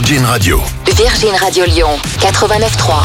Virgin Radio. Virgin Radio Lyon, 89.3.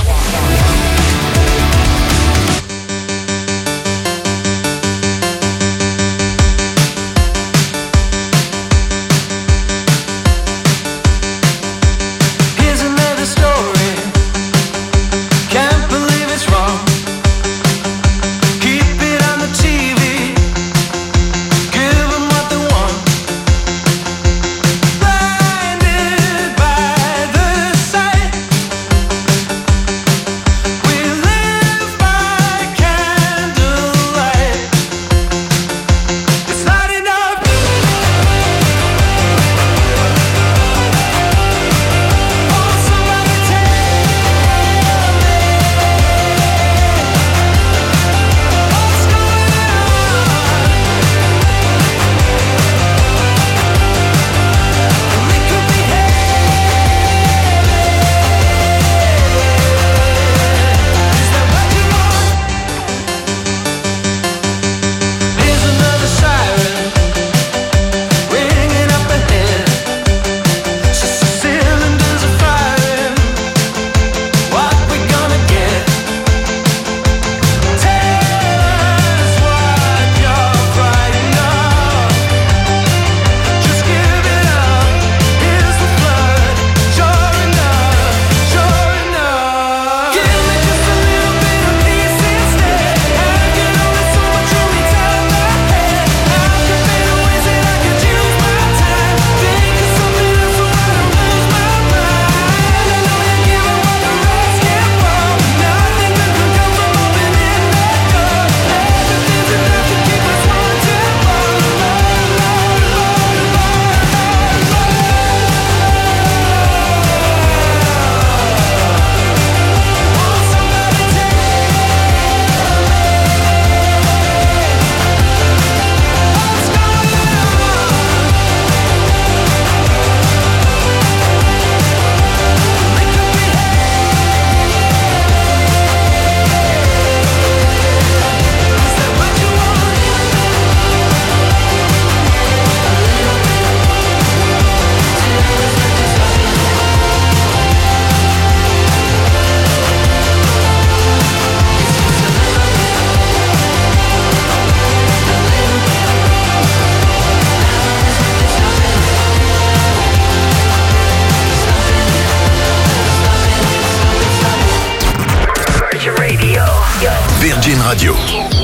Virgin Radio,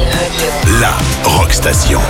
la rock station.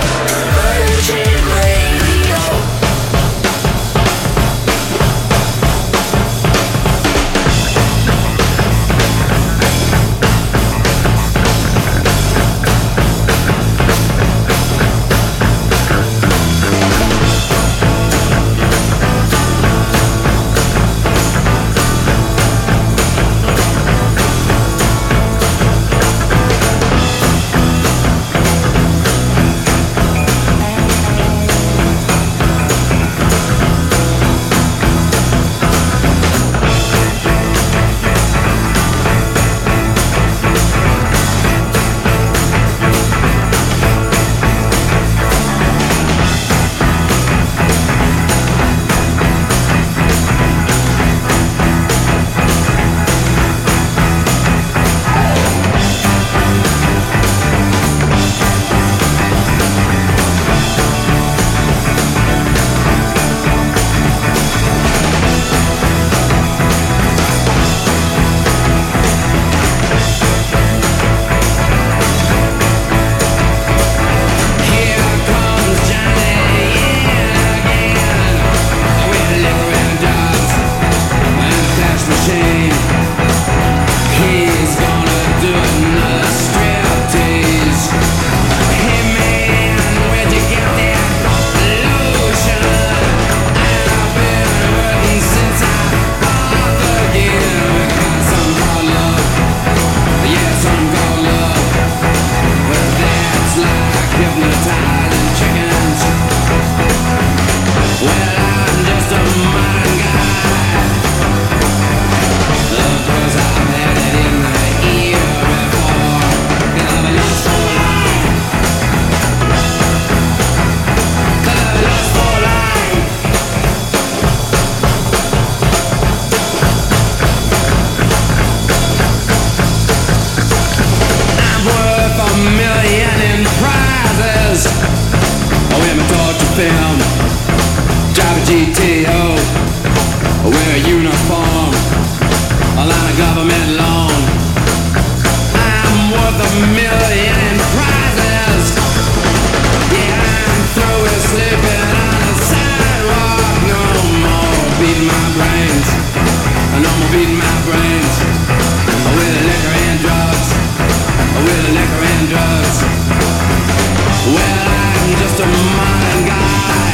film. Drive a GTO, wear a uniform, a line of government loan. I'm worth $1 million in prizes. Yeah, I'm through with sleeping on the sidewalk. No more beating my brains. No more beating my brains with liquor and drugs. With liquor and drugs. Well, I'm just a modern guy.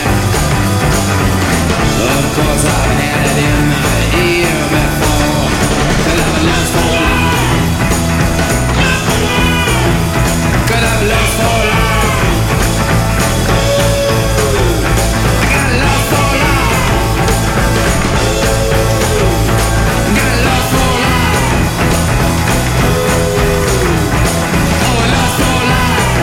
Of course I've had it in the ear before. Could have lost for life. Could have lost for life. I got lost for life. Got lost for life. Oh, lost for life.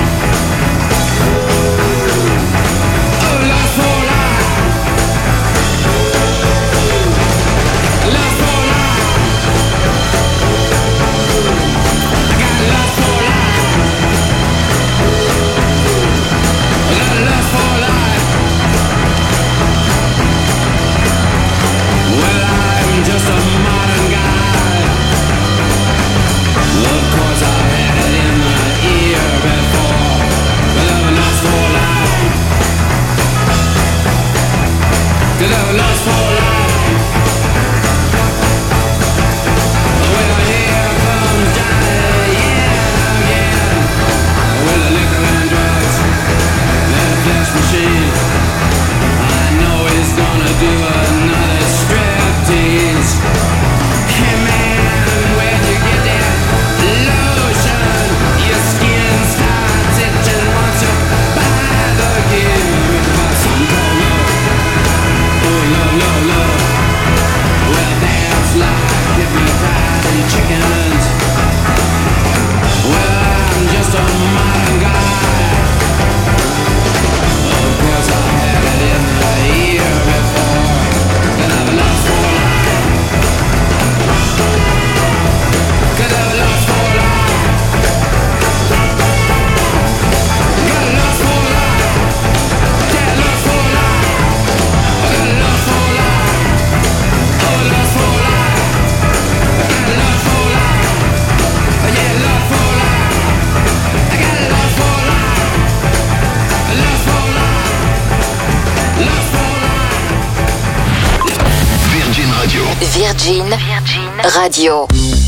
Oh, lost for life. Lost for life. I got lost for life. I got lost for life. Well, I'm just a modern guy. Of course I've had it in the ear before. But I'm lost for life. Cause I'm lost for life. Well, here comes Johnny, yeah, again. With the liquor and drugs and a flesh machine. I know he's gonna do another striptease. Hey man, where'd you get that lotion? Your skin starts itching once you buy the gear. About something called love. Oh, love, love, love. Well, that's like hypnotizing chickens. Well, I'm just a modern guy. Of course I've had it in the ear before. But I've lost for life. Could have lost for life. Got lost for life. Yeah, lost for life. Got lost for life. Oh, lost for life. Got lost for life. Yeah, lost for life. I got lost for life. Lost for life. Lost for life. Virgin Radio. Virgin Radio.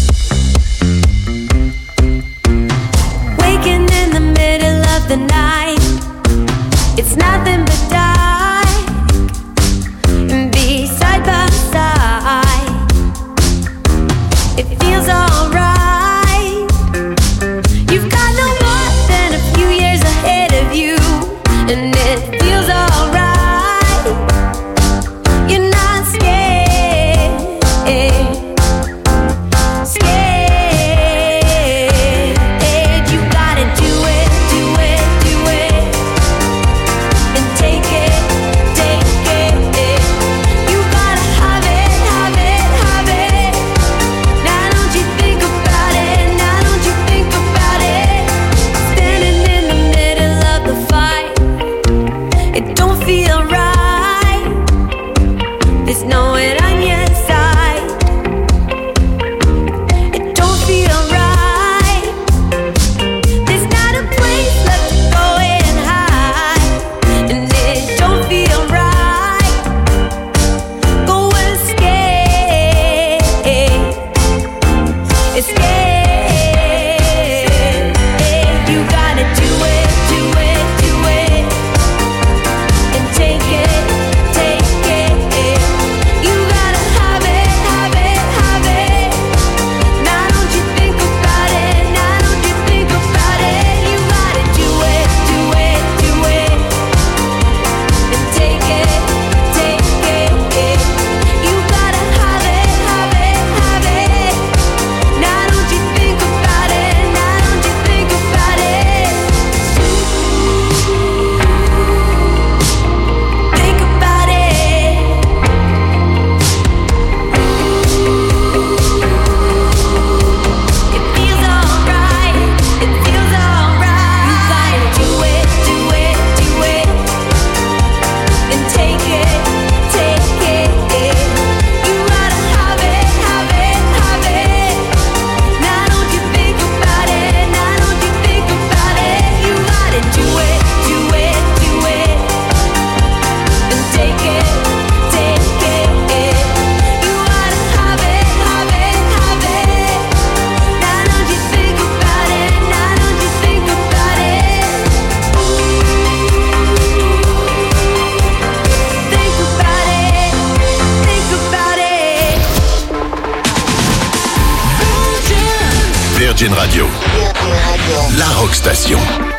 Waking in the middle of the night, it's nothing but dark, and be side by side, it feels alright. You've got no more than a few years ahead of you, and it feels alright. You're not scared. Virgin Radio. La Rockstation.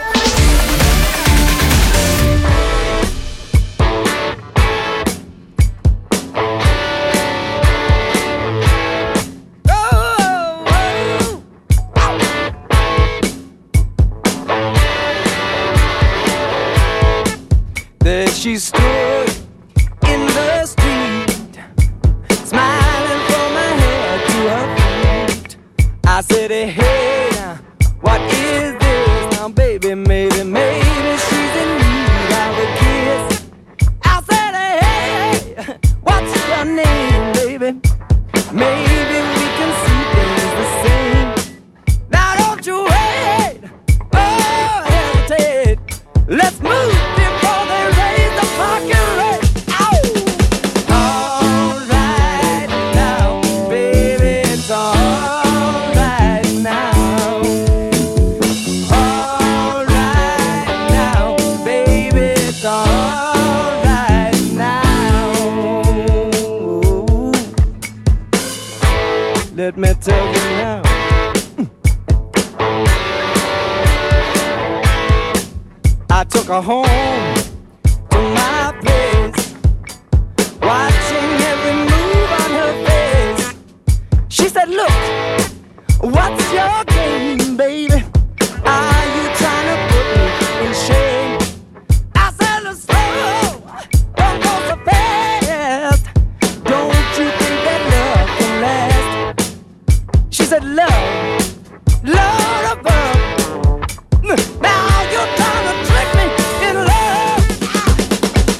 There she stood in the street, smiling from her head to her feet. I said, hey, what is this? Now, baby, maybe she's in need of a kiss. I said, hey, what's your name, baby? Maybe we can see things the same. Now, don't you wait, oh, hesitate. Let's move. Let me tell you now. I took her home to my place, watching every move on her face. She said, look, what's your game, baby? Are you trying to put me in shame? I said, let's slow, don't go so fast. Don't you think that love can last? She said, love, love above. Now you're trying to trick me in love.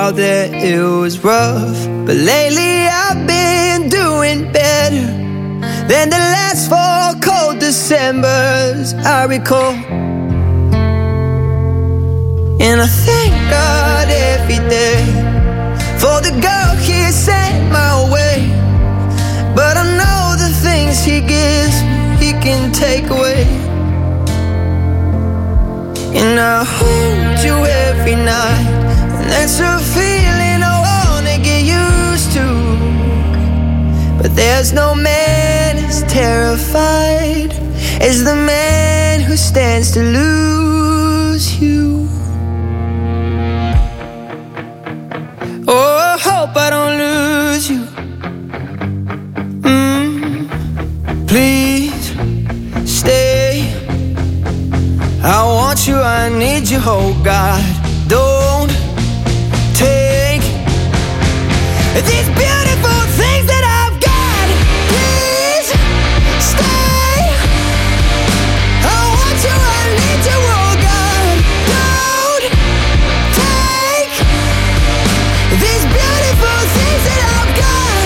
out there it was rough, but lately I've been doing better than the last 4 cold Decembers I recall. And I thank God every day for the girl He sent my way. But I know the things He gives me, He can take away. And I hold you every night, and that's a feeling I wanna get used to. But there's no man as terrified as the man who stands to lose you. Oh, I hope I don't lose you. Please stay. I want you, I need you, oh God. Don't take these beautiful things that I've got. Please stay. I want you, I need you, oh God. Don't take these beautiful things that I've got.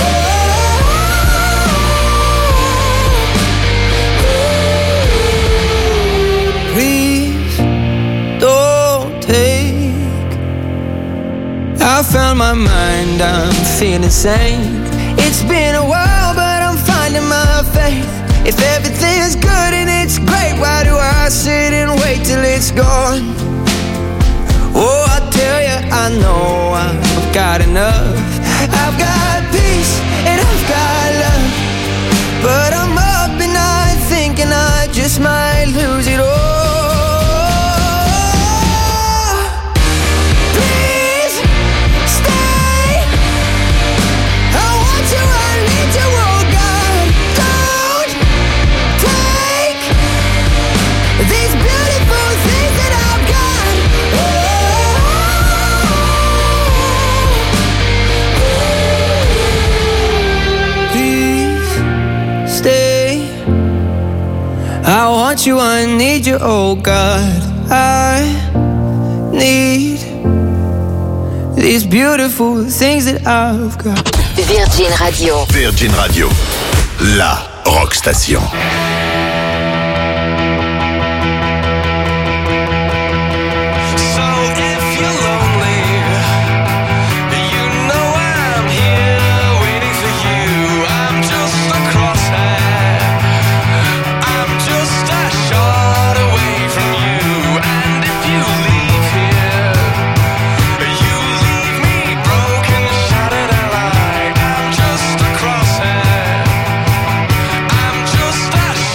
Please don't take. I found my mind, I'm feeling sane. It's been a while, but I'm finding my faith. If everything's good and it's great, why do I sit and wait till it's gone? Oh, I tell you, I know I've got enough. I've got peace and I've got love, but I'm up at night thinking I just might lose it all. Please stay. I want you, I need you, oh God. Don't take these beautiful things that I've got. Please stay. I want you, I need you, oh God. I need these beautiful things that I've got. Virgin Radio. Virgin Radio, la rock station. I'm just a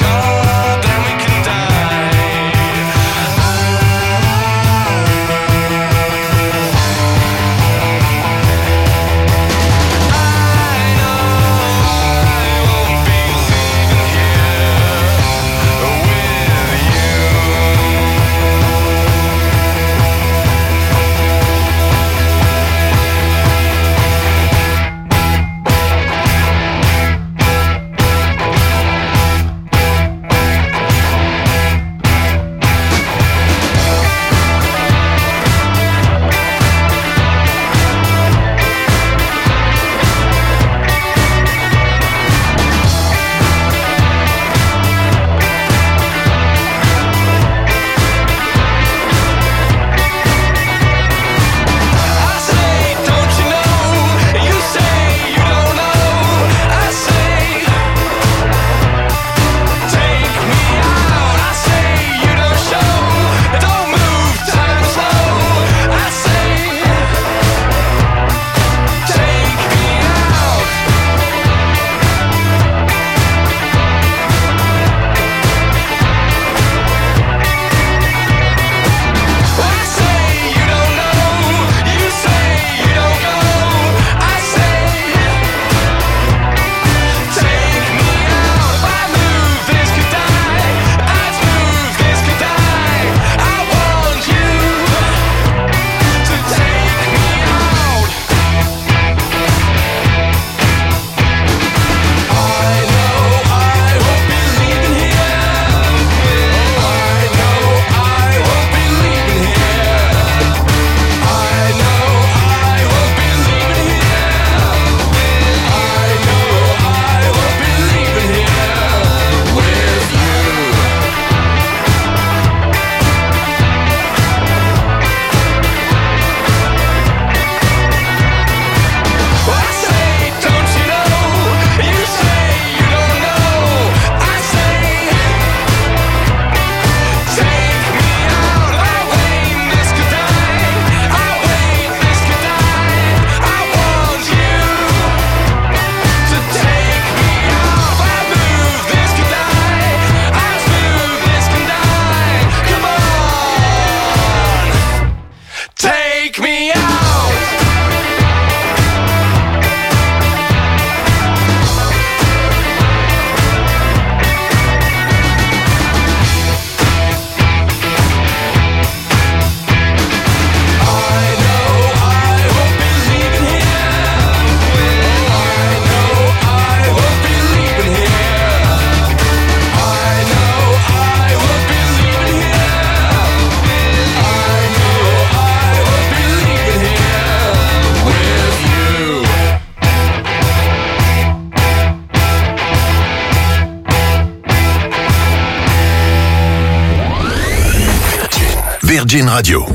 Virgin Radio.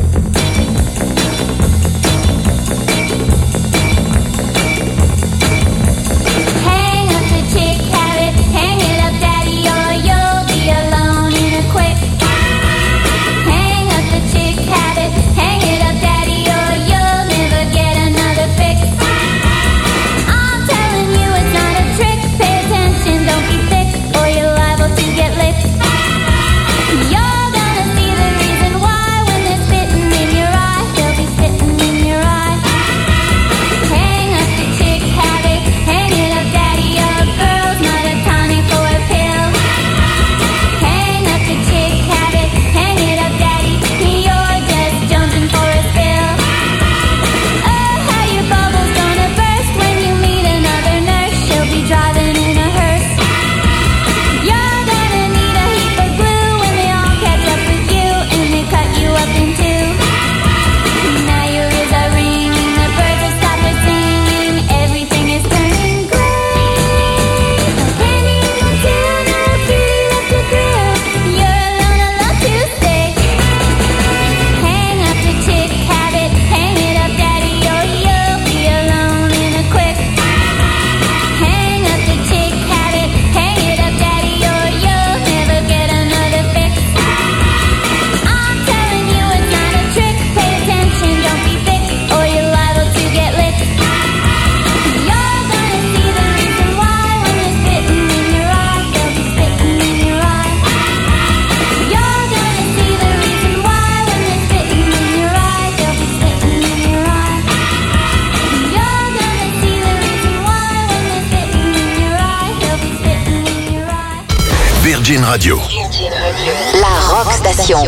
Virgin Radio. La Rock Station.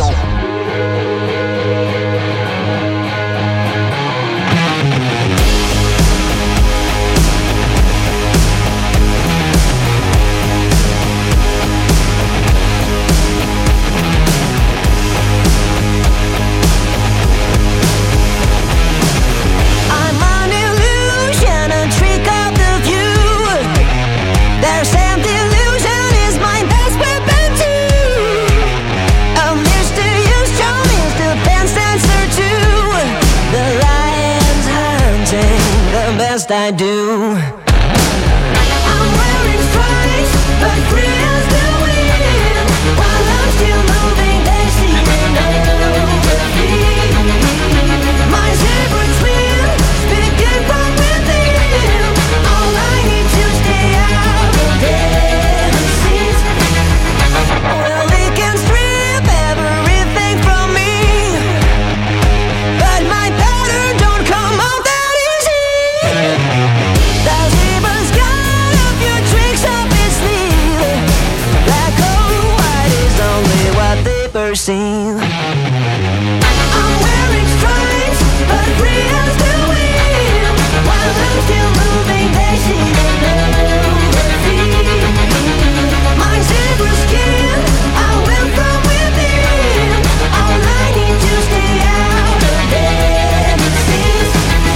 I do. I'm wearing stripes, but free as the wind. While I'm still moving, they see me over feet. My zebra twin, speaking from within. All I need to stay out of their seats. Well, they can strip everything from me, but my pattern don't come out that easy. The zebra's got a few tricks up his sleeve. Black or white is only what they perceive. I'm wearing stripes, but free as the wind. While I'm still moving, they see me over feet. My zebra skin, I went from within. All I need to stay out of their seats.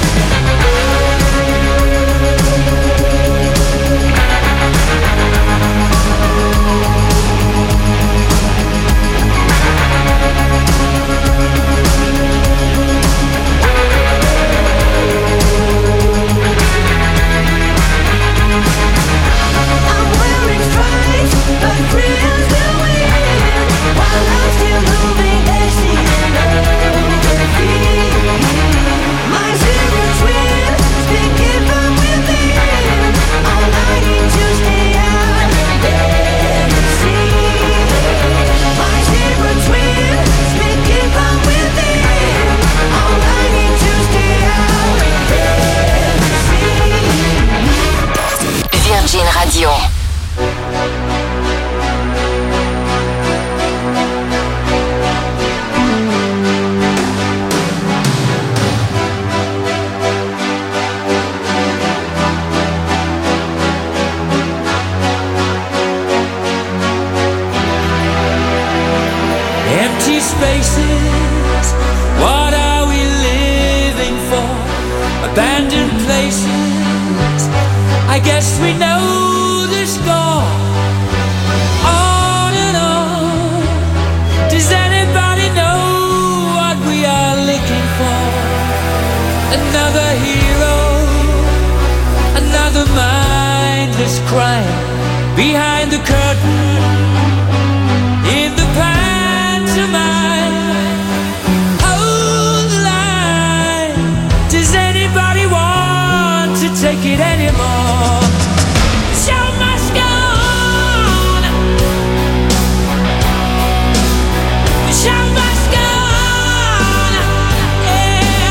I'm wearing stripes, but free as the wind. While I'm still moving, they see me over feet. My zebra twin, speaking from within. All I need to stay out of their seat. My zebra twin, speaking from within. All I need to stay out of their seat. Virgin Radio. Empty spaces, what are we living for? Abandoned places, I guess we know the score. On and on, does anybody know what Another hero, another mindless crime behind the curtain in the pantomime. Hold the line. Does anybody want to take it anymore? The show must go on. The show must go on. Yeah.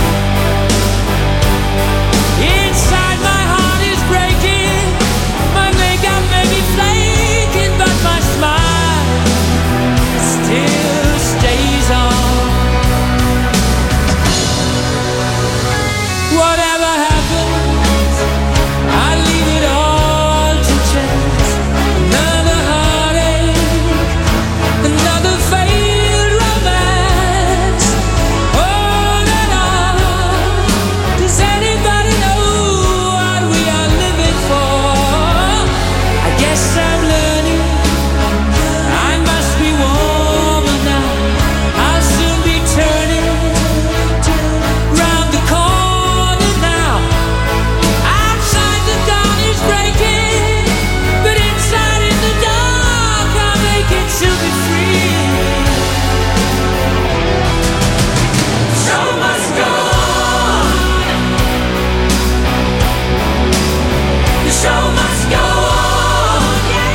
Inside my heart is breaking. My makeup may be flaking, but my smile still stays on. Whatever happens, I leave it all to chance. Another heartache, another failed romance. On and on. Does anybody know what we are living for? I guess I'm learning. I must be warmer now. I'll soon be turning round the corner now. Outside the dawn is breaking, but inside in the dark I'm aching to be free. Show must go on. The show must go on. Yeah,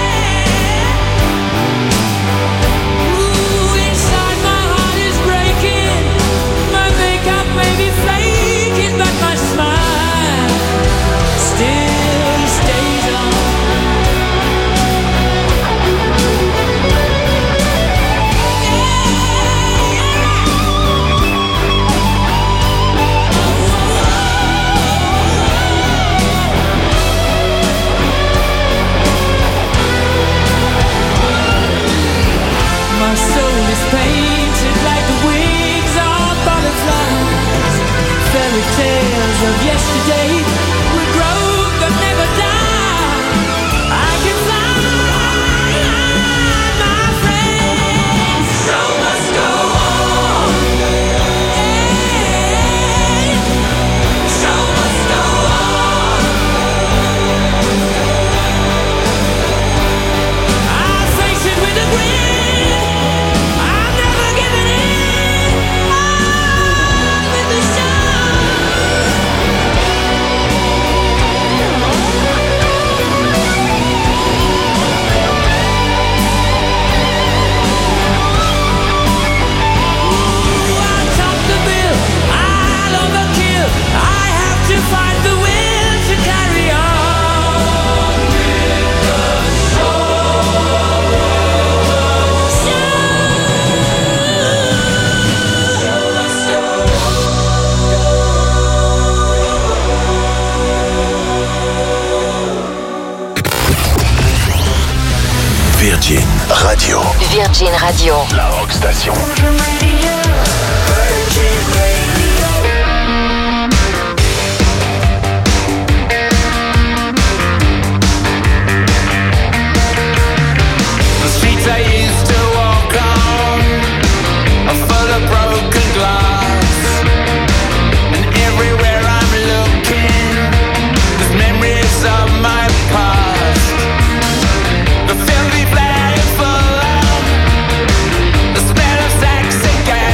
yeah. Ooh, inside my heart is breaking. My makeup may be flaking, but my smile still stays on. My soul is painted like the wings of butterflies. Fairy tales of yesterday will grow but never die. I can fly, my friends. Show must go on. Yeah. Show must go on. I'll face it with a grin. I'm never giving in. On with the show. I'll top the bill. I'll overkill. I have to find the will to carry on with the Virgin Radio. Virgin Radio. La Rock Station. The streets I used to walk on are full of broken glass, and everywhere I'm looking, there's memories of my past. The filthy flag is full of the smell of sex and gas.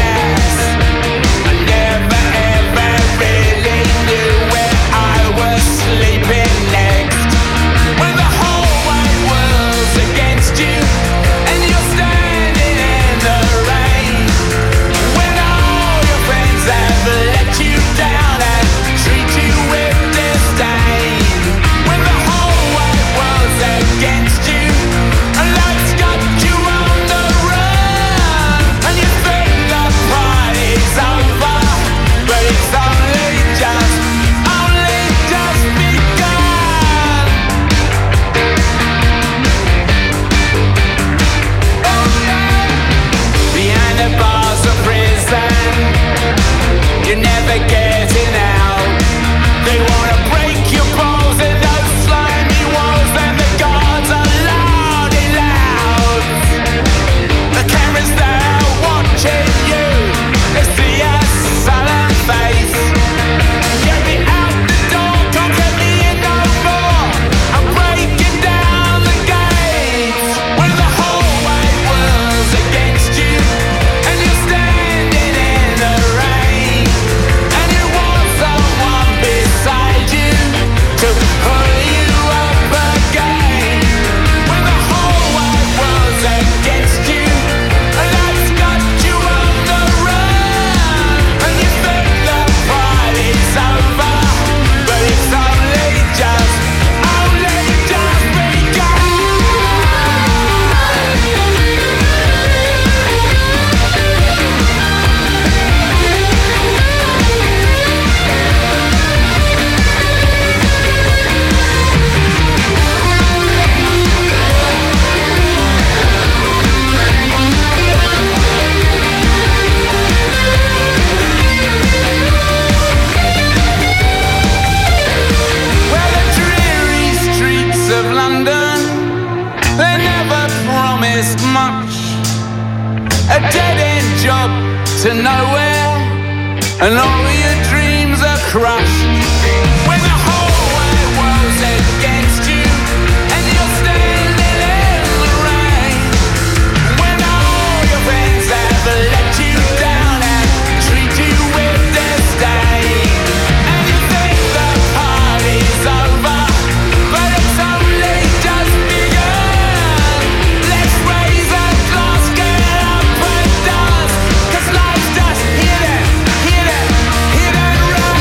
and all of your dreams are crushed. When the whole wide world's against you, and you're standing in the rain. When all your friends have let you down and treat you with disdain. And you think the party's over, but it's only just begun. Let's raise a glass, get up and dance, 'cause life's just hit it, hit it, hit and run.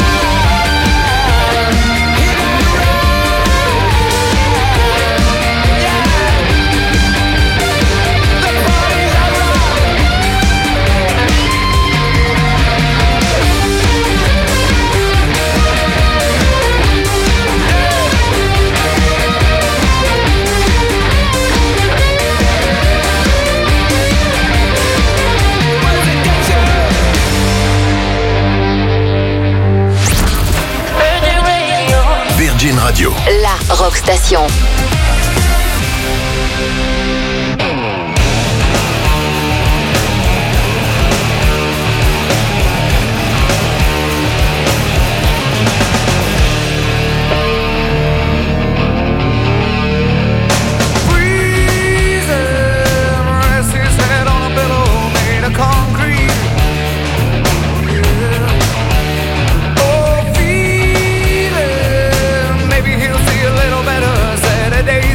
Hit and run. Yeah. The party's over. Virgin Radio. La Rock Station. Rests his head on a pillow made of concrete. Oh, feeling, maybe he'll see a little better Saturday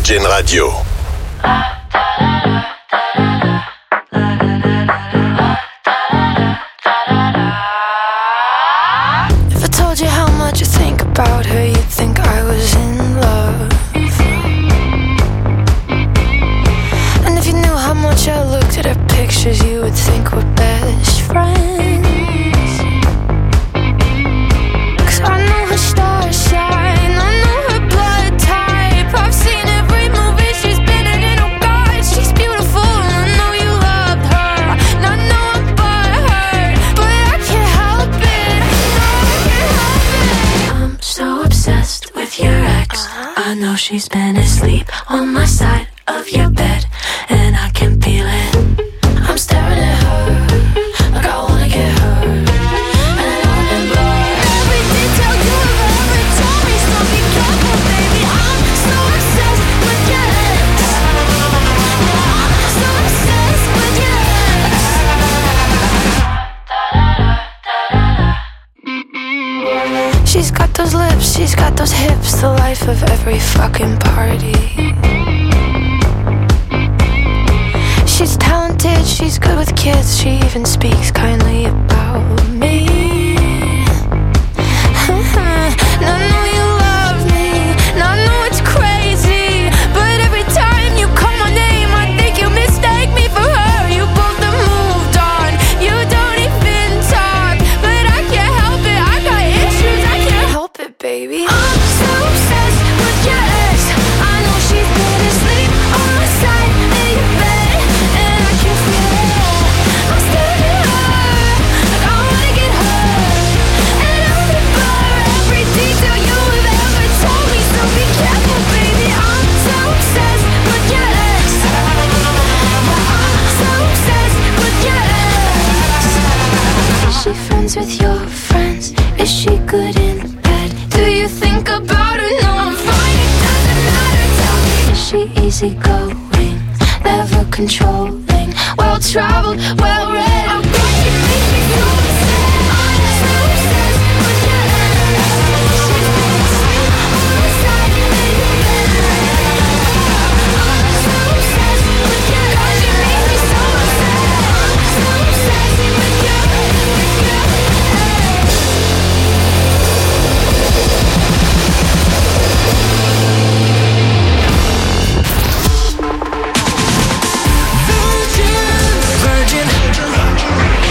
Virgin Radio. If I told you how much I think about her, you'd think I was in love. And if you knew how much I looked at her pictures, you would think we're best friends. 'Cause I know her star sign, I know her blood type. I've seen every movie she's been in, oh God, she's beautiful. And I know you loved her, and I know I'm butthurt, but I can't help it, no, I can't help it. I'm so obsessed with your ex. I know she's been asleep on my side of your bed, and I can feel it. I'm staring at her like I wanna get her, and I remember every detail you ever told me. So be careful, baby. I'm so obsessed with your ex. Yeah, I'm so obsessed with your ex. She's got those lips, she's got those hips, the life of every fucking party. She's talented, she's good with kids, she even speaks kindly about me. And I know you love me, and I know it's crazy, but every time you call my name, I think you mistake me for her. You both have moved on, you don't even talk, but I can't help it, I got issues, I can't help it, baby. I'm so obsessed with your ex. I know she's been asleep on my side of your bed, and I can feel it. I'm staring at her like I wanna get her, and I remember every detail you have ever told me. So be careful, baby. I'm so obsessed with your ex. Yeah, I'm so obsessed with your ex. Is she friends with your friends? Is she good in bed? Do you think about her? No, I'm fine, it doesn't matter. Tell me, is she easygoing, never controlling, well-traveled, well-read? Oh God, you make me so upset. I'm so obsessed with your ex. She's been asleep on my side of your bed. I'm so obsessed with your ex. God, you make me so upset. I'm so obsessed with your ex. Virgin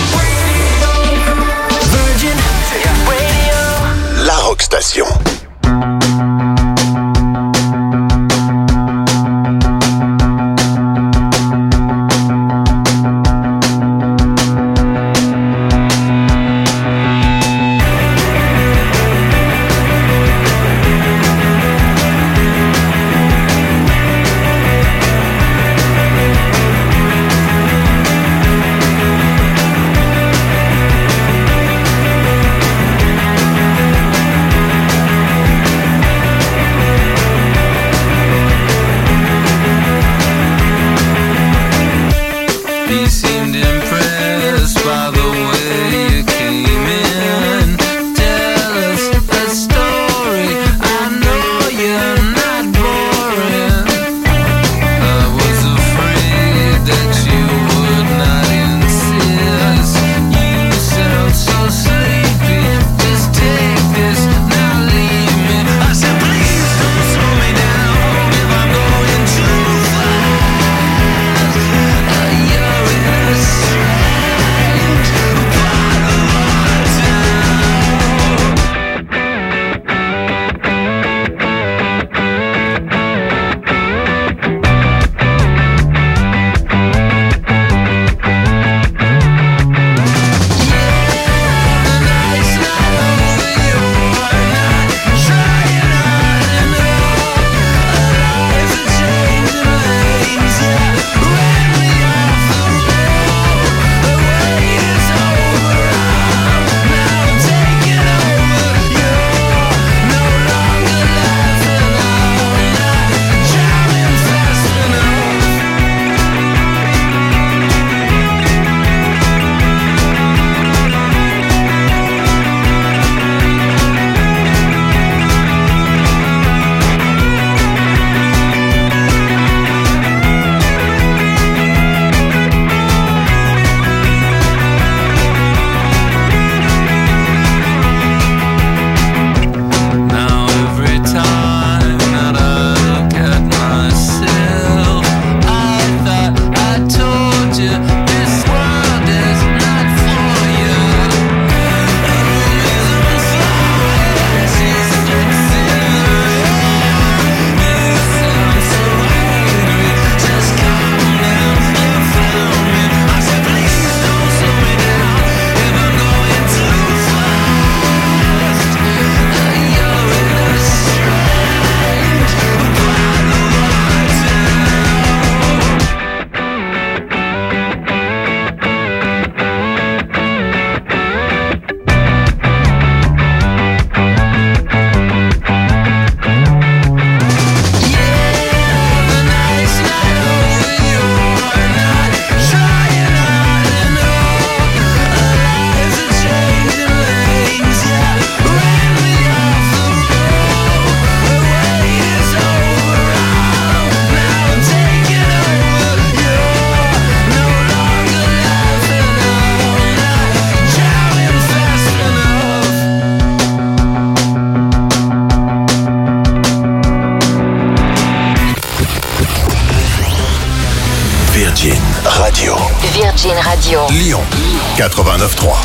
Virgin Radio. Virgin Radio. Lyon 89.3.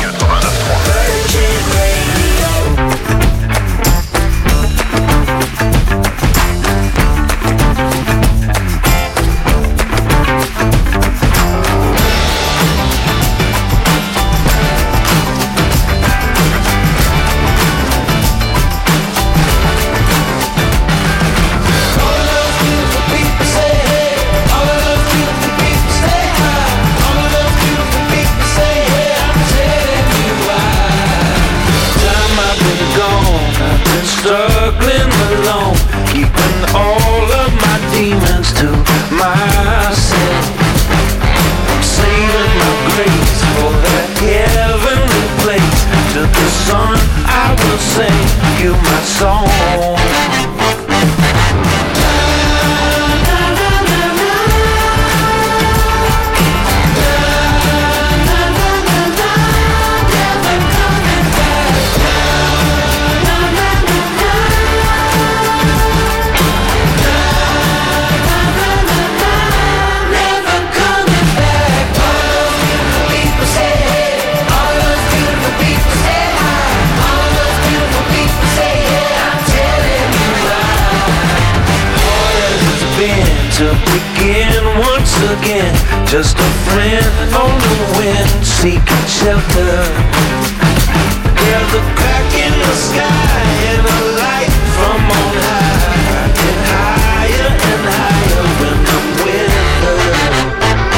Struggling alone, keeping all of my demons to myself. I'm saving my grace for that heavenly place. To the sun I will sing you my song. To begin once again, just a friend on the wind, seeking shelter. There's a crack in the sky and a light from on high, and higher and higher when I'm with her.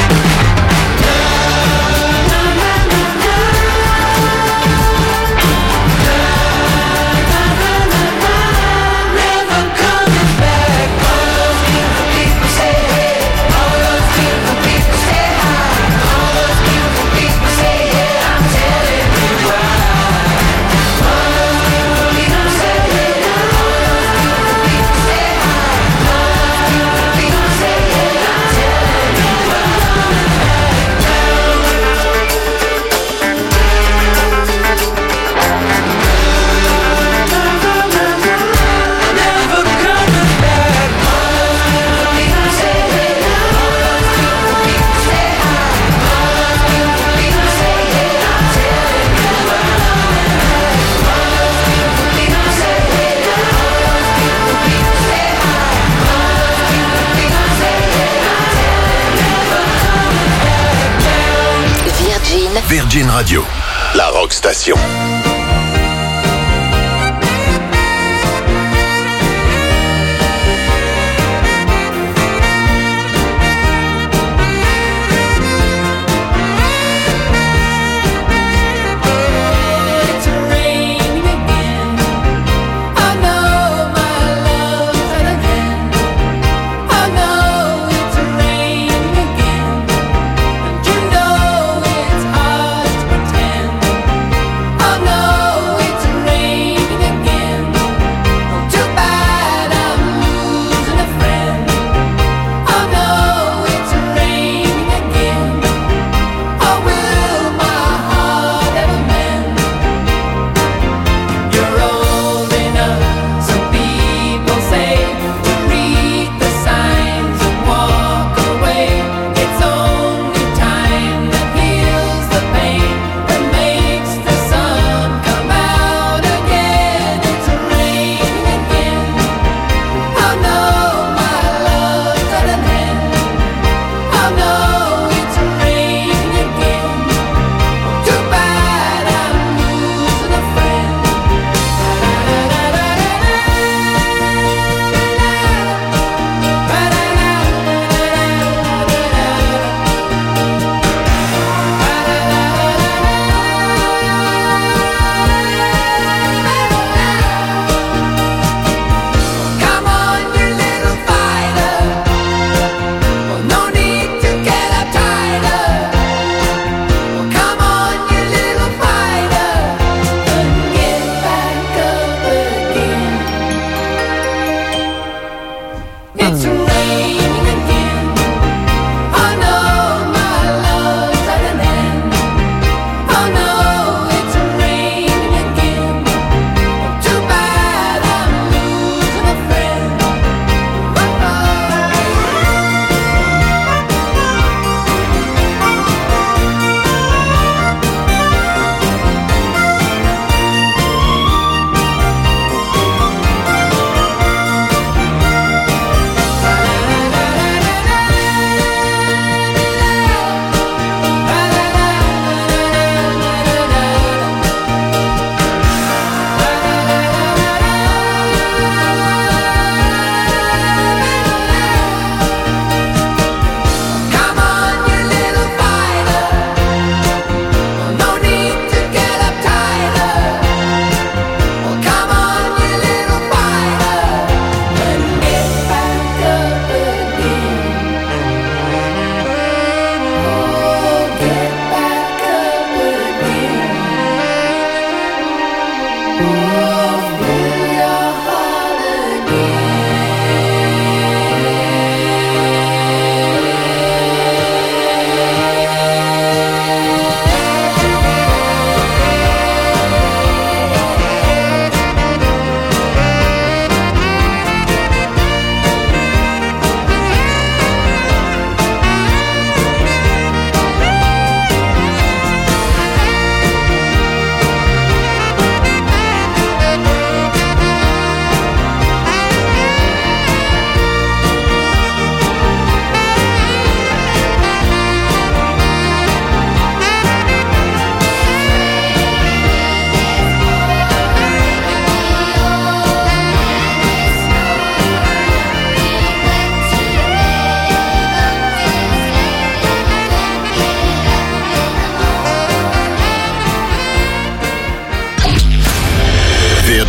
Virgin Radio, la rock station. Oh no.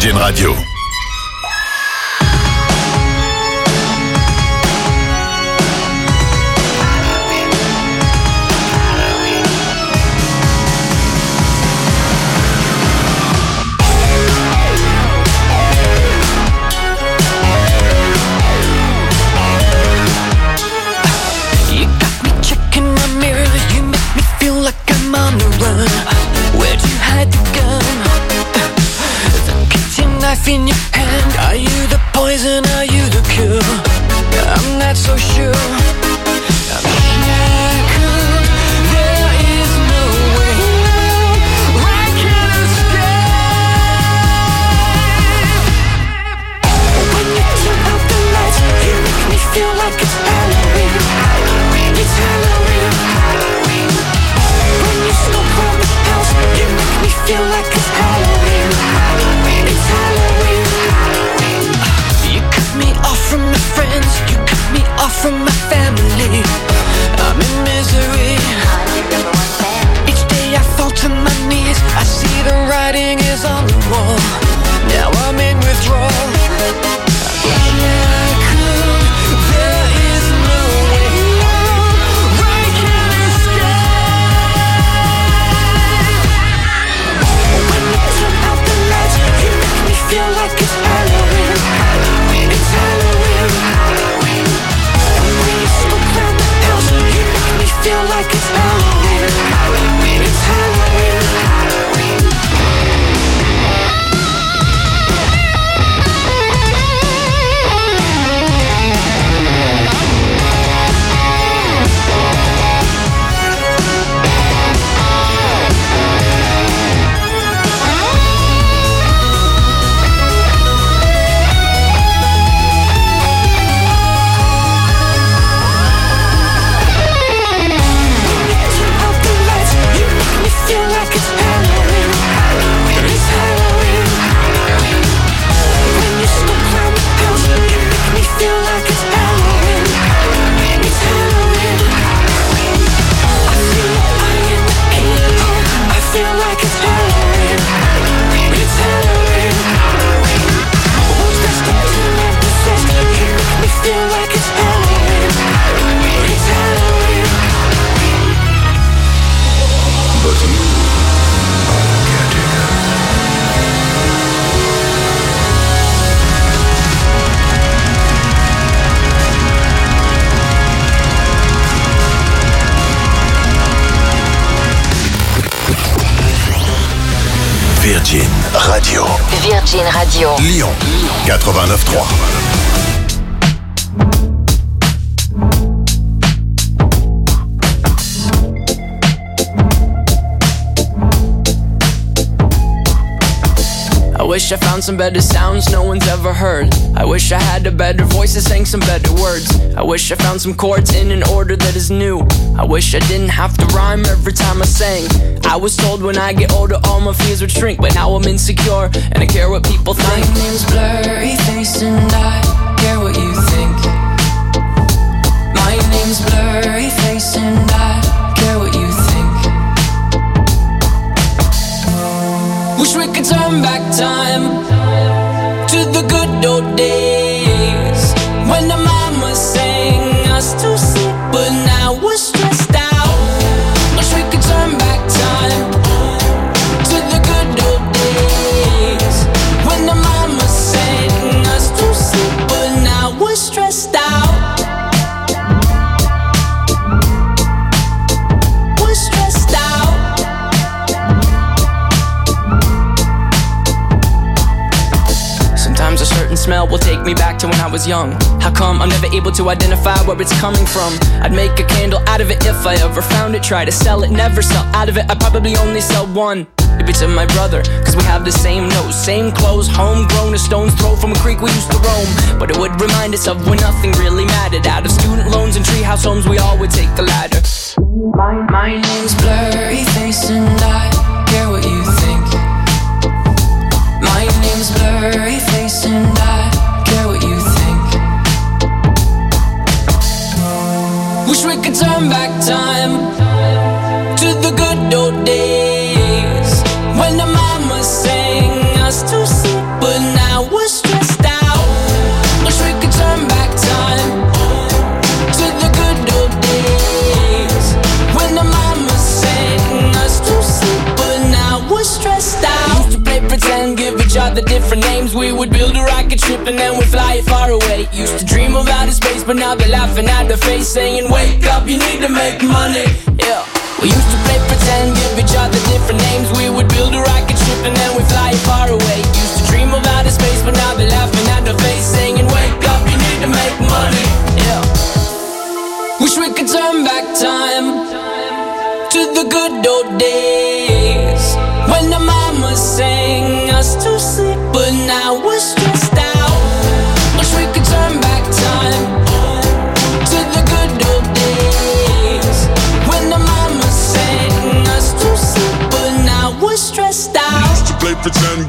Virgin Radio. In your hand, are you the poison, are you the cure? I'm not so sure. I'm shackled, there is no way I can escape. When you turn out the lights, you make me feel like it's Halloween. It's Halloween. When you smoke around the house, you make me feel like it's Halloween. It's Halloween. You cut me off from my friends, you cut me off from my family. I'm in misery. Each day I fall to my knees, I see the writing is on the wall. Now I'm in withdrawal. There is no way I can escape. When you turn out the lights, you make me feel like it's Halloween. It's Halloween. And when you smoke around the house, you make me feel like it's Halloween. It's Halloween. Feel like it's Halloween. It's Halloween. When you smoke around the house, you make me feel like it's Halloween. It's Halloween. I feel like I am the king. I feel like it's Halloween. It's Halloween. What's dressed up till I'm possessed? You make me feel like it's Halloween. It's Halloween. But you are the caretaker. Virgin Radio. Virgin Radio. Lyon 89.3. I wish I found some better sounds no one's ever heard. I wish I had a better voice that sang some better words. I wish I found some chords in an order that is new. I wish I didn't have to rhyme every time I sang. I was told when I get older all my fears would shrink, but now I'm insecure and I care what people think. My name's Blurry Face and I care what you think. My name's Blurry Face and I care what you think. Wish we could turn back time to the good old days when the mama sang us to sleep, but now we're stressed out. Wish we could turn back time to the good old days when the mama sang us to sleep, but now we're stressed out. We're stressed out. Sometimes a certain smell will take me back to when I was young. How come I'm never able to identify where it's coming from? I'd make a candle out of it if I ever found it. Try to sell it, never sell out of it. I'd probably only sell one. Maybe to my brother, cause we have the same nose, same clothes, homegrown, a stone's throw from a creek we used to roam. But it would remind us of when nothing really mattered. Out of student loans and treehouse homes, we all would take the ladder. My name's Blurry Face and I care what you think. My name's Blurry Face and I care what you think. Wish we could turn back time to the good old days when the mama sang us to sleep, but ship and then we fly far away. Used to dream of outer space, but now they're laughing at the face, saying, wake up, you need to make money. Yeah. We used to play pretend, give each other different names. We would build a rocket ship and then we fly far away. Used to dream of outer space, but now they're laughing at the face, saying, wake up, you need to make money. Yeah. Wish we could turn back time to the good old days when the mama sang us to sleep, but now we're stressed out. Wish we could turn back time to the good old days when the mama sang us to sleep, but now we're stressed out. We used to play pretend,